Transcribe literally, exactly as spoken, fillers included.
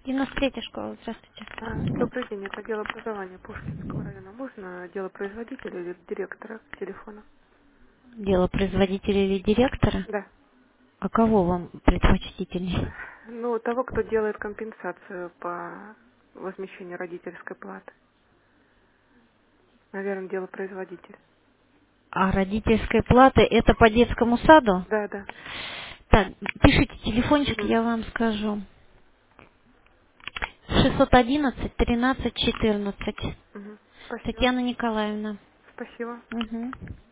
девяносто третья школа, здравствуйте. А, Добрый день, это отдел образования Пушкинского района. Можно дело производителя или директора телефона? Дело производителя или директора? Да. А кого вам предпочтительней? Ну, того, кто делает компенсацию по возмещению родительской платы. Наверное, дело производителя. А родительской платы это по детскому саду? Да, да. Так, пишите телефончик, Угу. я вам скажу. шестьсот одиннадцать тринадцать четырнадцать. Угу. Спасибо. Татьяна Николаевна. Спасибо. Угу.